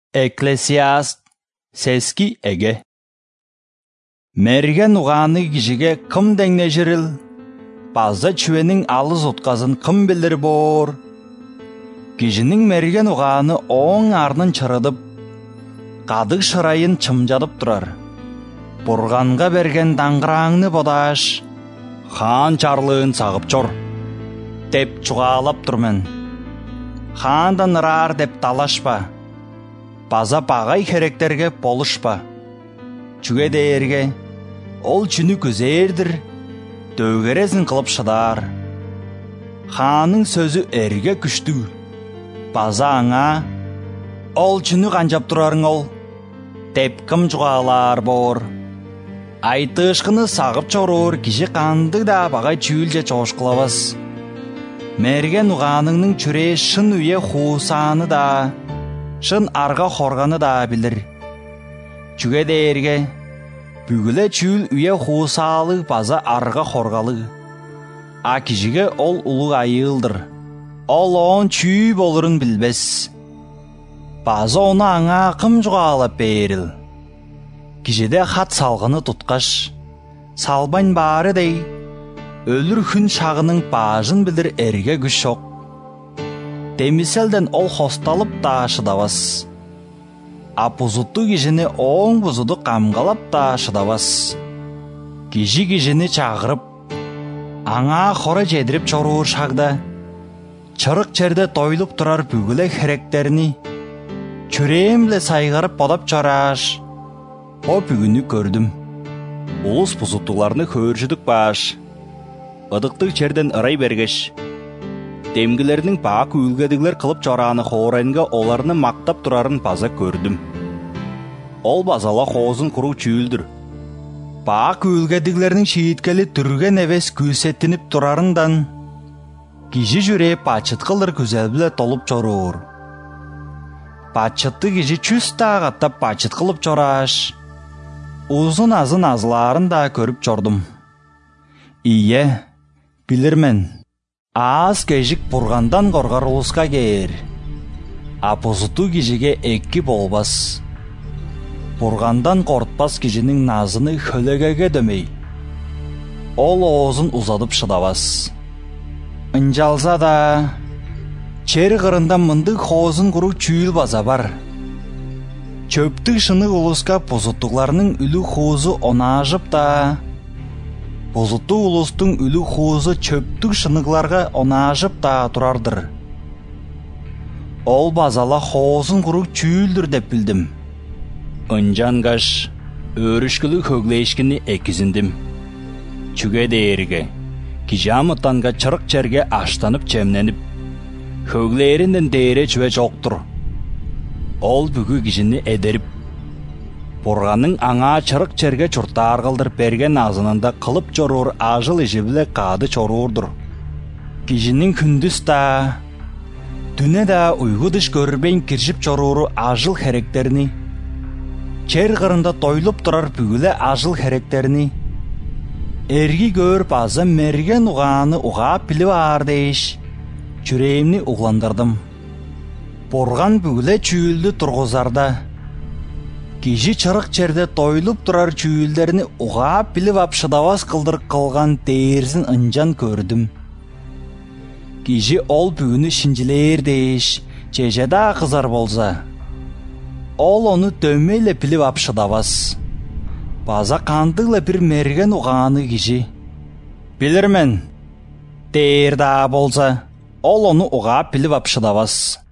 Экклесиаст сески эге. Мерген уғаны кижиге кым деңнежирил, базда чүвенің алыз отқазын кым билир бор. Кижінің мерген уғаны оң арнын чырыдып, қадық шырайын чымжадып тұрар. Бурганға берген даңғыраңны бодаш, хан чарлығын сағып чор, деп чуғалап тұрмен. Хандан ырар деп талашпа, база бағай керектерге болышпа. Чүге дейерге, ол чүні көзердір, дөгересін қылып шыдар. Ханның сөзі әрге күшті, база аңа, ол чүні қанжап тұрарың ол, деп кім жуғалар бор. Айтышқыны сағып чорор, киши қанды да бағай чүйлже чошқылабас. Мерген уғаныңның чүре шын үйе хусаны да, шын арға хорғаны да білір. Чүге дейерге, бүгілі чүл үйе хусалы база арға хорғалы. А кишиге ол ұлы айылдыр. Ол он чүй болырын білбес. База оны аңа қым жуғалап беріл. Кишиде хат салғыны тұтқаш, салбайн бары дей, өлір күн шағының бажын білір әрге күш шоқ. Демиселден ол хосталып да шыдавас. А бұзытты кишіні оң бұзуды қамғалап да шыдавас. Киші кишіні чағырып, аңа қора жедіріп чоруыр шағда, чырық черде тойлып тұрар бүгілі херектеріні, чүремлі сайғарып бодап чараш. О бүгіні көрдім. Улус бұзыттыларны көршідік баш. Ыдықтық черден ырай бергеш. Демгілерінің бақ үлгедігілер қылып чараны хорайынға оларны мақтап тұрарын база көрдім. Ол базала қозын құру чүйілдір. Бақ үлгедігілерінің шейіткелі түрген әвес көсеттініп тұрарындан, кижи жүре пачыт қылыр көзелбіле толып чоруыр. Пачытты кижи чүсті ағаттап пачыт қылып чораш. Uzun azın azlарын да көріп чордым. Ие, білірмен, аз кежік бұрғандан қорғар ұлысқа кер. Апозыту кежіге әккі болбас. Бұрғандан қортпас кежінің назыны хөлегеге дөмей. Ол оғызын ұзадып шыдавас. Үнжалза да, чері қырында мындық қозын құру чүйіл база бар. Чөптік шыны ұлысқа бұзыттықларының үлі қозы онажып да, бұзытты ұлыстың үлі қозы чөптік шынықларға онажып да тұрардыр. Ол базала қозын құру чүйілдір деп білдім. Үнжанғаш, өрішкілі көглешкіні әкізіндім. Чүге дейерге, кижамыттанға чырық черге аштанып чемненіп, көглерінден дейре чүве жоқтыр. Ол бүгі кишіні әдеріп, бұрғаның аңа чырық черге чұртар қылдыр берген азынында қылып чоруыр ажыл ежебілі қады чоруырдыр. Кишінің күндіс да, дүне да ұйғыдыш көрбен кіршіп чоруыры ажыл херектеріні, чер қырында тойлып тұрар бүгілі ажыл херектеріні, әргі көр базы мерген ұғаны ұға пілі бар дейш, чүрейімні ұғландырдым. Борған бүгілі чүйілді тұрғызарда, кежі чырық черде тойлып тұрар чүйілдеріні ұға біліп апшыдавас қылдыр қылған дейірзін үнжан көрдім. Кежі ол бүгіні шинжілер дейш, чежеда қызар болса, ол оны дөмейлі біліп апшыдавас. База қандығылы бір мерген ұғаны кежі. Білірмен, дейірда болса, ол оны ұға біліп апшыдавас.